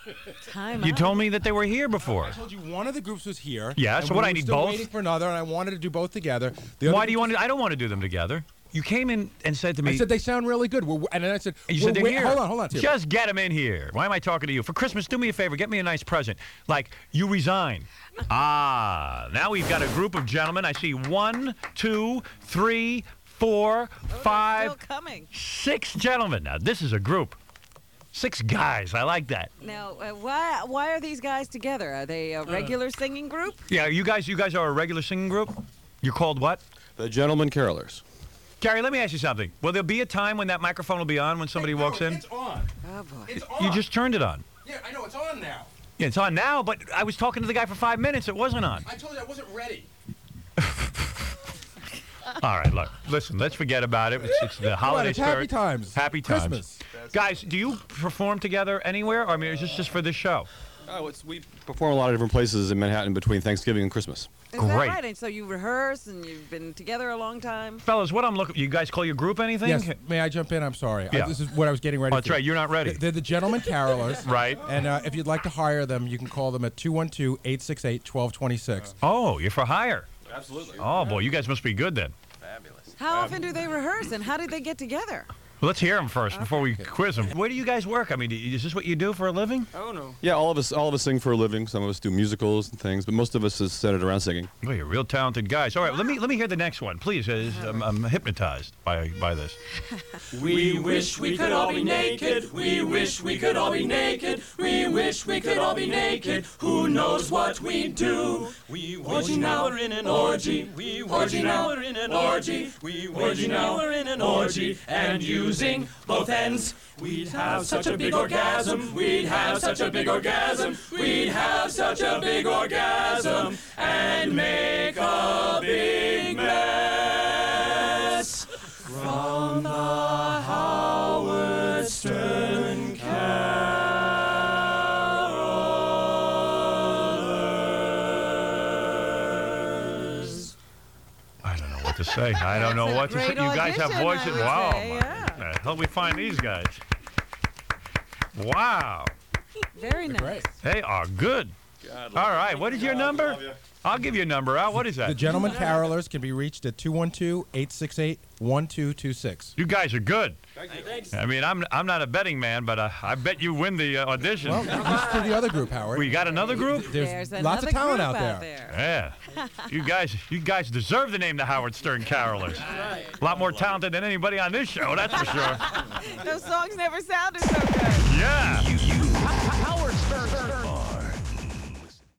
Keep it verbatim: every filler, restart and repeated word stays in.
Time You out. told me that they were here before. I told you one of the groups was here. Yeah, and so we what, were I need still both? waiting for another, and I wanted to do both together. The other Why do you group want to? I don't want to do them together. You came in and said to me. I said they sound really good. We're, and then I said, You we're said they're wait- here. Hold on, hold on. Tim. Just get them in here. Why am I talking to you? For Christmas, do me a favor. Get me a nice present. Like, you resign. Ah, now we've got a group of gentlemen. I see one, two, three, four, Oh, they're five, still coming. six gentlemen. Now, this is a group. Six guys. I like that. Now, uh, why why are these guys together? Are they a regular singing group? Yeah, you guys, you guys are a regular singing group? You're called what? The Gentlemen Carolers. Gary, let me ask you something. Will there be a time when that microphone will be on when somebody Hey, no, walks in? It's on. Oh boy. It's on. You just turned it on. Yeah, I know. It's on now. Yeah, it's on now, but I was talking to the guy for five minutes. It wasn't on. I told you I wasn't ready. All right, look, listen, let's forget about it. It's, it's the Come on, holiday it's happy spirit. times. Happy times. Christmas. Guys, do you perform together anywhere? Or, I mean, is this just for this show? Oh, it's, we perform a lot of different places in Manhattan between Thanksgiving and Christmas. Is Great. that right? And so you rehearse and you've been together a long time? Fellas, what I'm looking... You guys call your group anything? Yes, may I jump in? I'm sorry. I- Yeah. this is what I was getting ready Oh, that's for. right, you're not ready. They're the Gentlemen Carolers. Right. And uh, if you'd like to hire them, you can call them at two one two, eight six eight, one two two six. Oh, you're for hire. Absolutely. Oh, boy, you guys must be good then. How often do they rehearse and how did they get together? Well, let's hear them first before we quiz them. Where do you guys work? I mean, is this what you do for a living? Oh, no. Yeah, all of us all of us sing for a living. Some of us do musicals and things, but most of us is centered around singing. Well, you're real talented guys. All right, let me let me hear the next one, please. Uh, I'm, I'm hypnotized by by this. We wish we could all be naked. We wish we could all be naked. We wish we could all be naked. Who knows what we'd do? We orgy now we're in an orgy. We orgy now we're in an orgy. We orgy now we're in an orgy. And using both ends, we'd have such a big orgasm. We'd have such a big orgasm. We'd have such a big orgasm and make a big mess from the Howard Stern Carolers. I don't know what to say. I don't know what to say. Great You guys have audition, voices. I would Wow. say, my- yeah. Where the hell we find these guys? Wow. Very nice. Great. They are good. All right. What is your number? I'll give you a number out. What is The that? Gentlemen Carolers can be reached at two one two, eight six eight, one two two six. You guys are good. Thanks. I mean, I'm I'm not a betting man, but uh, I bet you win the uh, audition. Well, this to the other group, Howard. We got another group? There's, There's lots of another talent group out there. Yeah. You guys you guys deserve the name the Howard Stern Carolers. A lot more talented than anybody on this show, that's for sure. Those songs never sounded so good. Yeah.